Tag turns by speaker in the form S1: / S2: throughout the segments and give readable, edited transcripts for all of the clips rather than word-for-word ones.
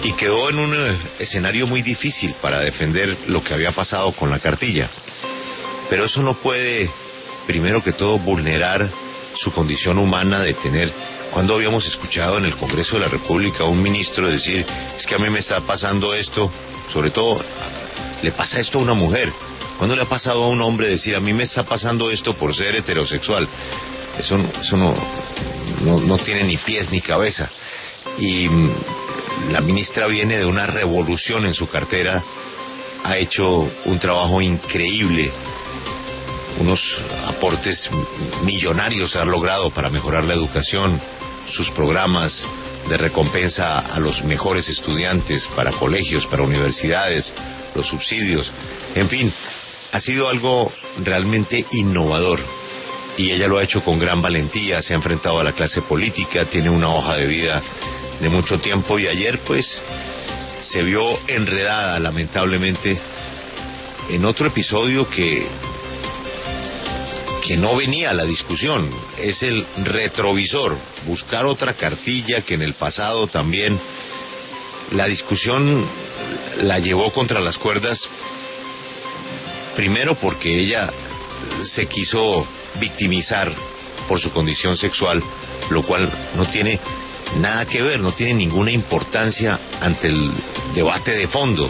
S1: y quedó en un escenario muy difícil para defender lo que había pasado con la cartilla. Pero eso no puede, primero que todo, vulnerar su condición humana de tener... Cuando habíamos escuchado en el Congreso de la República a un ministro decir, es que a mí me está pasando esto, sobre todo, le pasa esto a una mujer. ¿Cuándo le ha pasado a un hombre decir, a mí me está pasando esto por ser heterosexual? Eso no tiene ni pies ni cabeza. Y la ministra viene de una revolución en su cartera, ha hecho un trabajo increíble, unos aportes millonarios ha logrado para mejorar la educación, sus programas de recompensa a los mejores estudiantes para colegios, para universidades, los subsidios, en fin, ha sido algo realmente innovador. Y ella lo ha hecho con gran valentía, se ha enfrentado a la clase política, tiene una hoja de vida de mucho tiempo y ayer pues se vio enredada lamentablemente en otro episodio que no venía a la discusión, es el retrovisor, buscar otra cartilla que en el pasado también la discusión la llevó contra las cuerdas, primero porque ella se quiso victimizar por su condición sexual, lo cual no tiene nada que ver, no tiene ninguna importancia ante el debate de fondo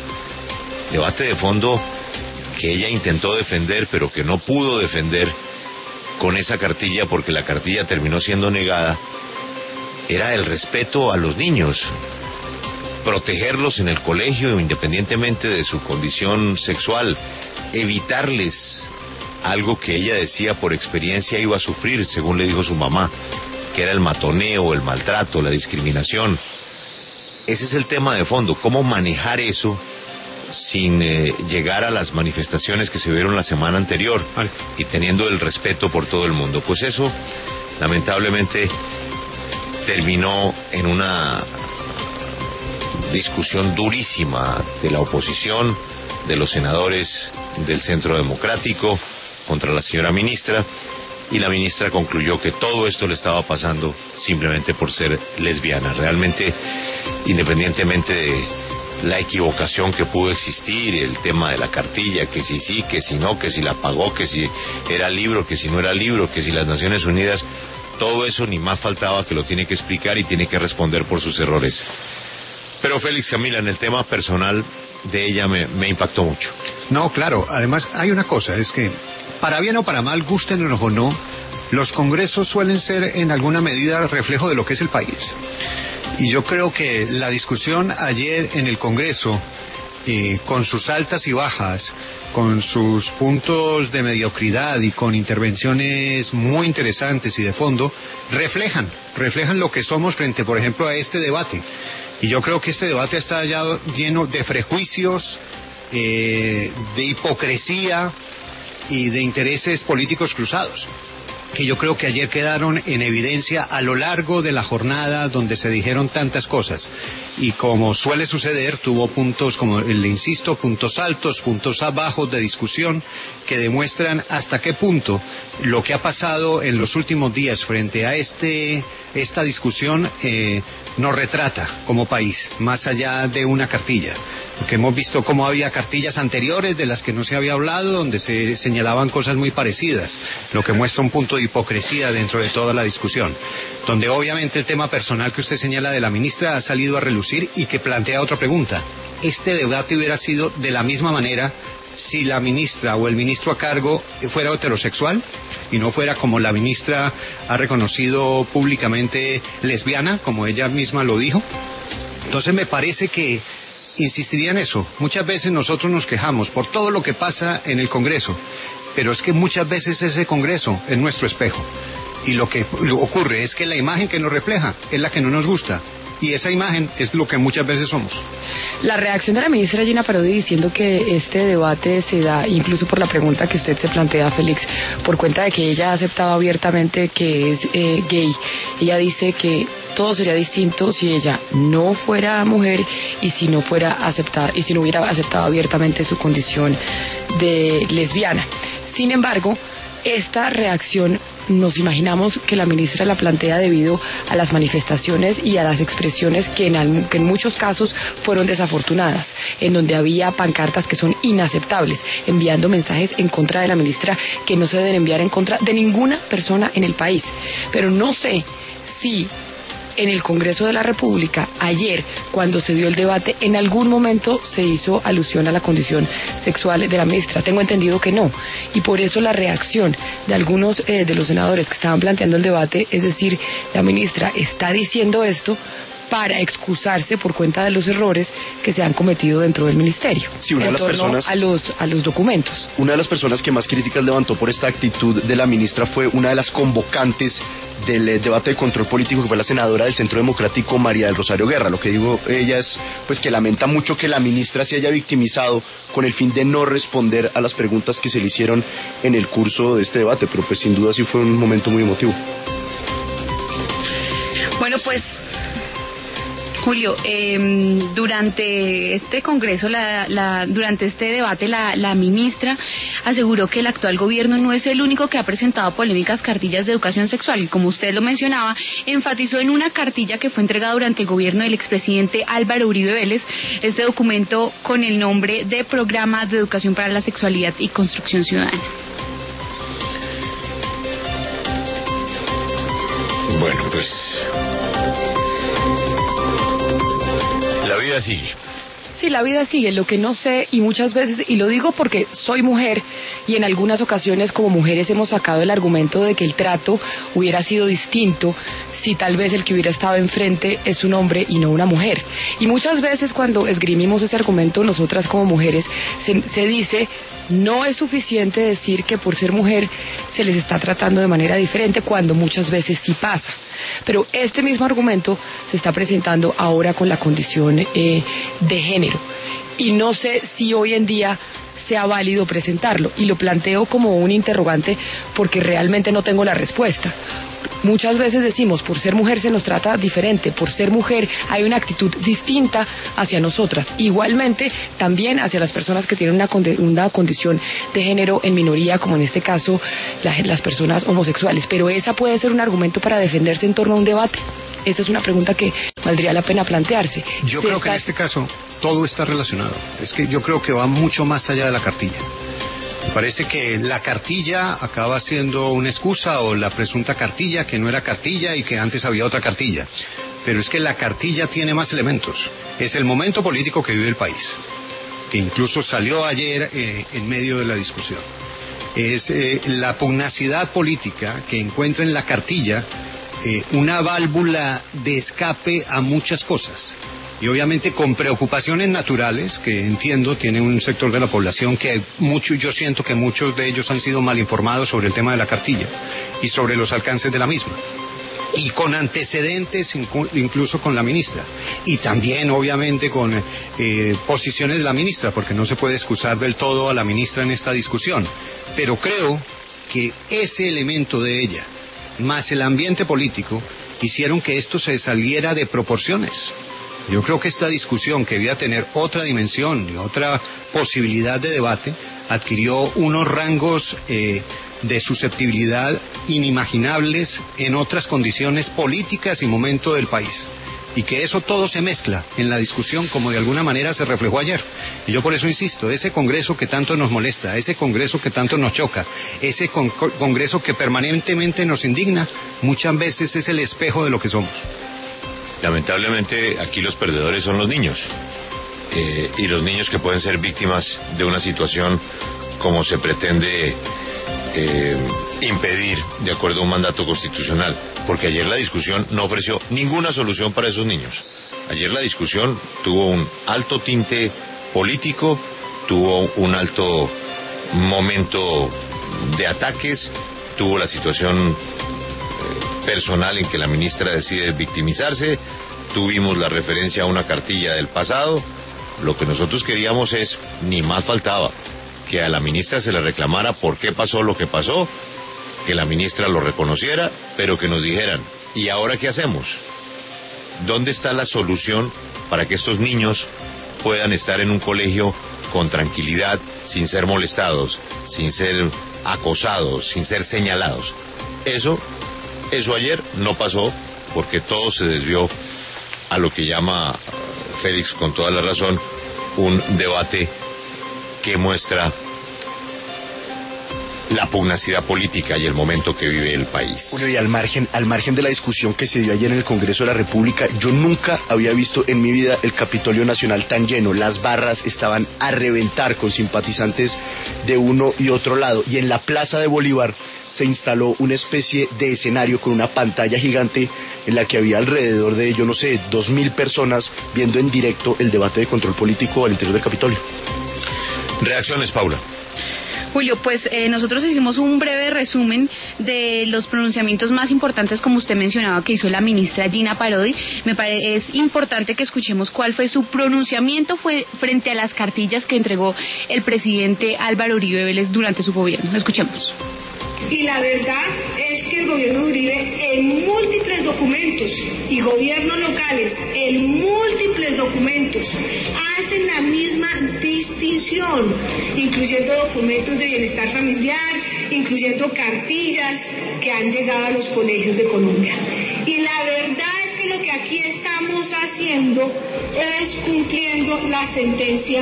S1: que ella intentó defender pero que no pudo defender con esa cartilla porque la cartilla terminó siendo negada. Era el respeto a los niños, protegerlos en el colegio independientemente de su condición sexual, evitarles algo que ella decía por experiencia iba a sufrir, según le dijo su mamá, que era el matoneo, el maltrato, la discriminación. Ese es el tema de fondo, cómo manejar eso sin llegar a las manifestaciones que se vieron la semana anterior y teniendo el respeto por todo el mundo. Pues eso, lamentablemente, terminó en una discusión durísima de la oposición, de los senadores del Centro Democrático contra la señora ministra, y la ministra concluyó que todo esto le estaba pasando simplemente por ser lesbiana. Realmente, independientemente de la equivocación que pudo existir, el tema de la cartilla, que si sí, que si no, que si la pagó, que si era libro, que si no era libro, que si las Naciones Unidas, todo eso ni más faltaba que lo tiene que explicar y tiene que responder por sus errores. Pero Félix, Camila, en el tema personal de ella me impactó mucho.
S2: No, claro, además hay una cosa, es que para bien o para mal, gústenos o no, los congresos suelen ser en alguna medida reflejo de lo que es el país. Y yo creo que la discusión ayer en el Congreso, con sus altas y bajas, con sus puntos de mediocridad y con intervenciones muy interesantes y de fondo, reflejan lo que somos frente, por ejemplo, a este debate. Y yo creo que este debate está ya lleno de prejuicios, de hipocresía y de intereses políticos cruzados, que yo creo que ayer quedaron en evidencia a lo largo de la jornada donde se dijeron tantas cosas. Y como suele suceder, tuvo puntos, como le insisto, puntos altos, puntos bajos de discusión que demuestran hasta qué punto lo que ha pasado en los últimos días frente a esta discusión nos retrata como país, más allá de una cartilla. Porque hemos visto cómo había cartillas anteriores de las que no se había hablado, donde se señalaban cosas muy parecidas, lo que muestra un punto de hipocresía dentro de toda la discusión, donde obviamente el tema personal que usted señala de la ministra ha salido a relucir y que plantea otra pregunta. ¿Este debate hubiera sido de la misma manera si la ministra o el ministro a cargo fuera heterosexual y no fuera, como la ministra ha reconocido públicamente, lesbiana, como ella misma lo dijo? Entonces me parece que insistiría en eso. Muchas veces nosotros nos quejamos por todo lo que pasa en el Congreso, pero es que muchas veces ese Congreso es nuestro espejo. Y lo que ocurre es que la imagen que nos refleja es la que no nos gusta. Y esa imagen es lo que muchas veces somos.
S3: La reacción de la ministra Gina Parodi diciendo que este debate se da, incluso por la pregunta que usted se plantea, Félix, por cuenta de que ella ha aceptado abiertamente que es gay. Ella dice que todo sería distinto si ella no fuera mujer y si no fuera aceptada, y si no hubiera aceptado abiertamente su condición de lesbiana. Sin embargo, esta reacción nos imaginamos que la ministra la plantea debido a las manifestaciones y a las expresiones que en muchos casos fueron desafortunadas, en donde había pancartas que son inaceptables, enviando mensajes en contra de la ministra que no se deben enviar en contra de ninguna persona en el país. Pero no sé si en el Congreso de la República, ayer, cuando se dio el debate, en algún momento se hizo alusión a la condición sexual de la ministra. Tengo entendido que no. Y por eso la reacción de algunos de los senadores que estaban planteando el debate, es decir, la ministra está diciendo esto para excusarse por cuenta de los errores que se han cometido dentro del ministerio,
S4: sí, una de las personas,
S3: a los documentos.
S4: Una de las personas que más críticas levantó por esta actitud de la ministra fue una de las convocantes del debate de control político, que fue la senadora del Centro Democrático, María del Rosario Guerra. Lo que digo ella es pues que lamenta mucho que la ministra se haya victimizado con el fin de no responder a las preguntas que se le hicieron en el curso de este debate, pero pues sin duda sí fue un momento muy emotivo.
S5: Bueno, pues Julio, durante este congreso, durante este debate, la ministra aseguró que el actual gobierno no es el único que ha presentado polémicas cartillas de educación sexual. Y como usted lo mencionaba, enfatizó en una cartilla que fue entregada durante el gobierno del expresidente Álvaro Uribe Vélez, este documento con el nombre de Programa de Educación para la Sexualidad y Construcción Ciudadana.
S1: Bueno, pues la vida sigue.
S3: Sí, la vida sigue. Lo que no sé, y muchas veces, y lo digo porque soy mujer, y en algunas ocasiones como mujeres hemos sacado el argumento de que el trato hubiera sido distinto si tal vez el que hubiera estado enfrente es un hombre y no una mujer. Y muchas veces cuando esgrimimos ese argumento, nosotras como mujeres, se dice, no es suficiente decir que por ser mujer se les está tratando de manera diferente, cuando muchas veces sí pasa. Pero este mismo argumento se está presentando ahora con la condición de género. Y no sé si hoy en día sea válido presentarlo. Y lo planteo como un interrogante porque realmente no tengo la respuesta. Muchas veces decimos, por ser mujer se nos trata diferente, por ser mujer hay una actitud distinta hacia nosotras. Igualmente, también hacia las personas que tienen una condición de género en minoría, como en este caso las personas homosexuales. Pero esa puede ser un argumento para defenderse en torno a un debate. Esa es una pregunta que valdría la pena plantearse.
S2: Yo creo que en este caso todo está relacionado. Es que yo creo que va mucho más allá de la cartilla. Me parece que la cartilla acaba siendo una excusa, o la presunta cartilla que no era cartilla y que antes había otra cartilla. Pero es que la cartilla tiene más elementos. Es el momento político que vive el país, que incluso salió ayer en medio de la discusión. Es la pugnacidad política que encuentra en la cartilla una válvula de escape a muchas cosas. Y obviamente con preocupaciones naturales, que entiendo tiene un sector de la población que yo siento que muchos de ellos han sido mal informados sobre el tema de la cartilla y sobre los alcances de la misma. Y con antecedentes incluso con la ministra. Y también obviamente con posiciones de la ministra, porque no se puede excusar del todo a la ministra en esta discusión. Pero creo que ese elemento de ella, más el ambiente político, hicieron que esto se saliera de proporciones. Yo creo que esta discusión, que debía tener otra dimensión y otra posibilidad de debate, adquirió unos rangos de susceptibilidad inimaginables en otras condiciones políticas y momento del país. Y que eso todo se mezcla en la discusión, como de alguna manera se reflejó ayer. Y yo por eso insisto, ese Congreso que tanto nos molesta, ese Congreso que tanto nos choca, ese Congreso que permanentemente nos indigna, muchas veces es el espejo de lo que somos.
S1: Lamentablemente aquí los perdedores son los niños, y los niños que pueden ser víctimas de una situación como se pretende impedir de acuerdo a un mandato constitucional, porque ayer la discusión no ofreció ninguna solución para esos niños. Ayer la discusión tuvo un alto tinte político, tuvo un alto momento de ataques, tuvo la situación personal en que la ministra decide victimizarse, tuvimos la referencia a una cartilla del pasado. Lo que nosotros queríamos es, ni más faltaba, que a la ministra se le reclamara por qué pasó lo que pasó, que la ministra lo reconociera, pero que nos dijeran, ¿y ahora qué hacemos? ¿Dónde está la solución para que estos niños puedan estar en un colegio con tranquilidad, sin ser molestados, sin ser acosados, sin ser señalados? Eso ayer no pasó, porque todo se desvió a lo que llama Félix con toda la razón un debate que muestra la pugnacidad política y el momento que vive el país.
S4: Bueno, y al margen de la discusión que se dio ayer en el Congreso de la República, yo nunca había visto en mi vida el Capitolio Nacional tan lleno. Las barras estaban a reventar con simpatizantes de uno y otro lado. Y en la Plaza de Bolívar se instaló una especie de escenario con una pantalla gigante en la que había alrededor de, 2.000 personas viendo en directo el debate de control político al interior del Capitolio.
S1: Reacciones, Paula.
S5: Julio, pues nosotros hicimos un breve resumen de los pronunciamientos más importantes, como usted mencionaba, que hizo la ministra Gina Parodi. Es importante que escuchemos cuál fue su pronunciamiento frente a las cartillas que entregó el presidente Álvaro Uribe Vélez durante su gobierno. Escuchemos.
S6: Y la verdad es que el gobierno de Uribe en múltiples documentos y gobiernos locales en múltiples documentos hacen la misma distinción, incluyendo documentos de bienestar familiar, incluyendo cartillas que han llegado a los colegios de Colombia. Y la verdad es que lo que aquí estamos haciendo es cumpliendo la sentencia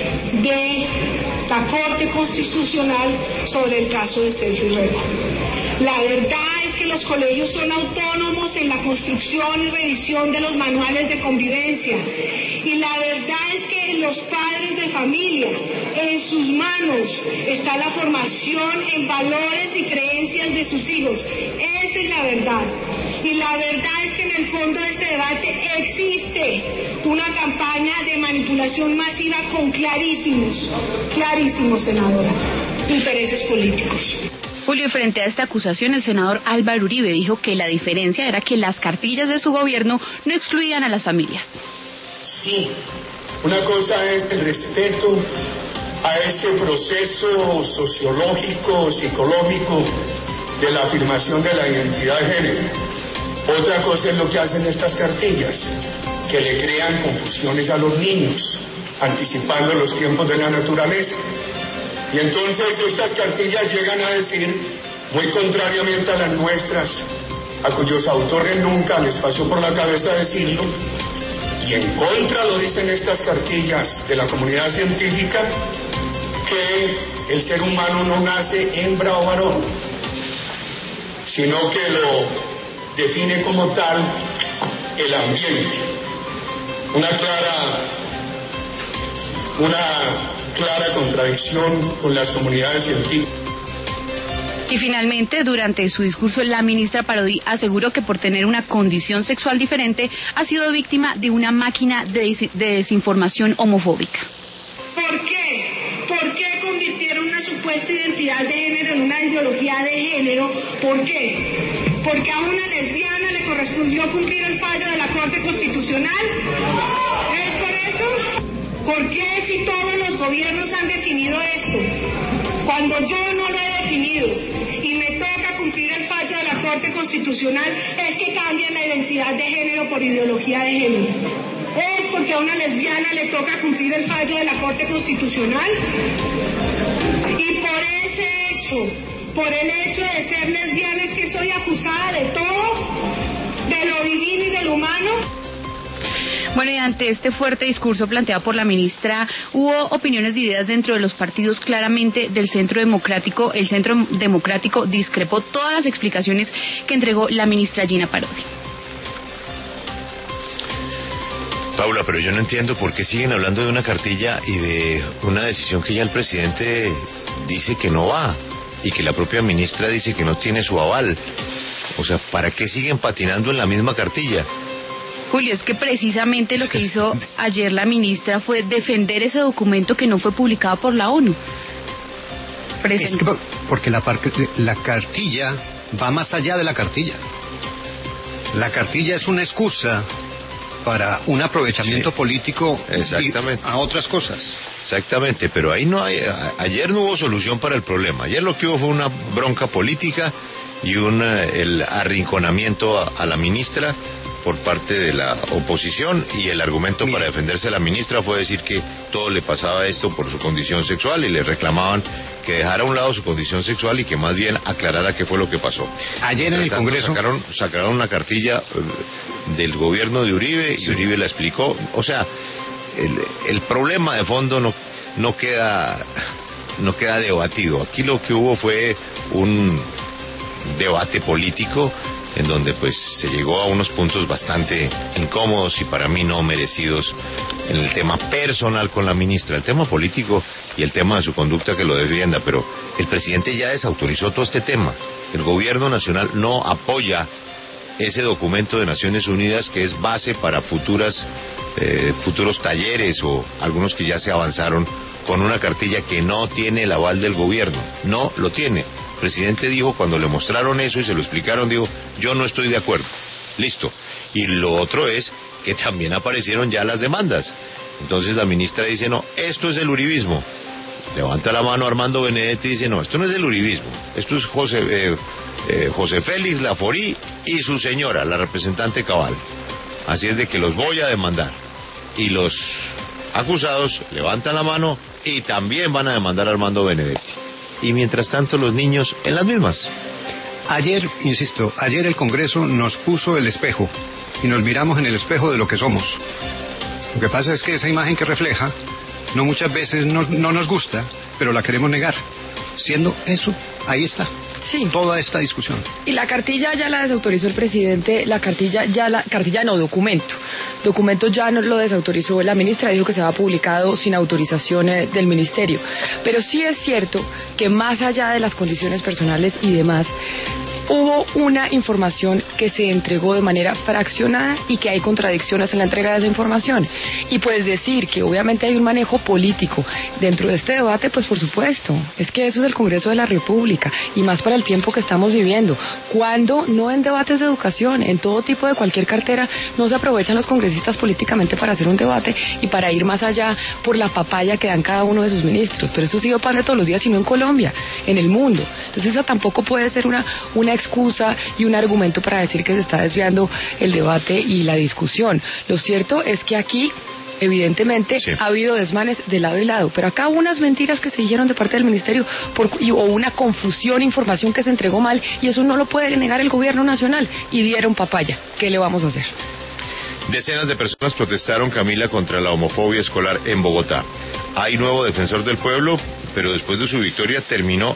S6: de la Corte Constitucional sobre el caso de Sergio Rego. La verdad es que los colegios son autónomos en la construcción y revisión de los manuales de convivencia. Y la verdad es que en los padres de familia, en sus manos, está la formación en valores y creencias de sus hijos. Esa es la verdad. Y la verdad es que en el fondo de este debate existe una campaña de manipulación masiva con clarísimos, senadora, intereses políticos.
S5: Julio, frente a esta acusación, el senador Álvaro Uribe dijo que la diferencia era que las cartillas de su gobierno no excluían a las familias.
S7: Sí, una cosa es el respeto a ese proceso sociológico, psicológico de la afirmación de la identidad de género. Otra cosa es lo que hacen estas cartillas, que le crean confusiones a los niños, anticipando los tiempos de la naturaleza. Y entonces estas cartillas llegan a decir, muy contrariamente a las nuestras, a cuyos autores nunca les pasó por la cabeza decirlo, y en contra lo dicen estas cartillas de la comunidad científica, que el ser humano no nace hembra o varón, sino que lo define como tal el ambiente. Una clara contradicción con las comunidades científicas.
S5: Y finalmente, durante su discurso, la ministra Parodi aseguró que por tener una condición sexual diferente ha sido víctima de una máquina de desinformación homofóbica.
S6: ¿Por qué? ¿Por qué convirtieron una supuesta identidad de género en una ideología de género? ¿Por qué? ¿Porque a una lesbiana le correspondió cumplir el fallo de la Corte Constitucional? ¿Es por eso? ¿Por qué si todos los gobiernos han definido esto? Cuando yo no lo he definido y me toca cumplir el fallo de la Corte Constitucional, es que cambian la identidad de género por ideología de género. ¿Es porque a una lesbiana le toca cumplir el fallo de la Corte Constitucional? Y por ese hecho, por el hecho de ser lesbiana, es que soy acusada de todo, de lo divino y de lo humano.
S5: Bueno, y ante este fuerte discurso planteado por la ministra, hubo opiniones divididas dentro de los partidos. Claramente del Centro Democrático. El Centro Democrático discrepó todas las explicaciones que entregó la ministra Gina Parodi.
S1: Paula, pero yo no entiendo por qué siguen hablando de una cartilla y de una decisión que ya el presidente dice que no va y que la propia ministra dice que no tiene su aval. O sea, ¿para qué siguen patinando en la misma cartilla?
S5: Julio, es que precisamente lo que hizo ayer la ministra fue defender ese documento que no fue publicado por la ONU.
S2: Es que porque la cartilla va más allá de la cartilla. La cartilla es una excusa para un aprovechamiento político a otras cosas.
S1: Exactamente, pero ahí no hay. Ayer no hubo solución para el problema. Ayer lo que hubo fue una bronca política y el arrinconamiento a la ministra por parte de la oposición, y el argumento para defenderse a la ministra fue decir que todo le pasaba esto por su condición sexual, y le reclamaban que dejara a un lado su condición sexual y que más bien aclarara qué fue lo que pasó.
S2: Ayer en el Congreso
S1: sacaron una cartilla del gobierno de Uribe, y Uribe la explicó. O sea, el problema de fondo no queda debatido. Aquí lo que hubo fue un debate político en donde pues se llegó a unos puntos bastante incómodos y para mí no merecidos en el tema personal con la ministra, el tema político y el tema de su conducta que lo defienda, pero el presidente ya desautorizó todo este tema. El gobierno nacional no apoya ese documento de Naciones Unidas que es base para futuros talleres o algunos que ya se avanzaron con una cartilla que no tiene el aval del gobierno, no lo tiene. El presidente dijo, cuando le mostraron eso y se lo explicaron, dijo, yo no estoy de acuerdo, listo. Y lo otro es que también aparecieron ya las demandas. Entonces la ministra dice, no, esto es el uribismo. Levanta la mano Armando Benedetti y dice, no, esto no es el uribismo, esto es José Félix Laforí y su señora, la representante cabal. Así es de que los voy a demandar. Y los acusados levantan la mano y también van a demandar a Armando Benedetti. Y mientras tanto los niños en las mismas.
S2: Ayer, insisto, ayer el Congreso nos puso el espejo y nos miramos en el espejo de lo que somos. Lo que pasa es que esa imagen que refleja no muchas veces no nos gusta, pero la queremos negar. Siendo eso, ahí está.
S3: Sí.
S2: Toda esta discusión.
S3: Y la cartilla ya la desautorizó el presidente, documento ya no lo desautorizó la ministra, dijo que se va publicado sin autorización del ministerio. Pero sí es cierto que más allá de las condiciones personales y demás, hubo una información que se entregó de manera fraccionada y que hay contradicciones en la entrega de esa información. Y puedes decir que obviamente hay un manejo político dentro de este debate, pues por supuesto, es que eso es el Congreso de la República y más para el tiempo que estamos viviendo. Cuando no en debates de educación, en todo tipo de cualquier cartera, no se aprovechan los congresistas políticamente para hacer un debate y para ir más allá por la papaya que dan cada uno de sus ministros. Pero eso sigue pasando todos los días y no en Colombia, en el mundo. Entonces esa tampoco puede ser una excusa y un argumento para decir que se está desviando el debate y la discusión. Lo cierto es que aquí evidentemente sí ha habido desmanes de lado y lado, pero acá hubo unas mentiras que se dijeron de parte del ministerio o una confusión, información que se entregó mal, y eso no lo puede negar el gobierno nacional, y dieron papaya. ¿Qué le vamos a hacer?
S1: Decenas de personas protestaron, Camila, contra la homofobia escolar en Bogotá. Hay nuevo defensor del pueblo, pero después de su victoria terminó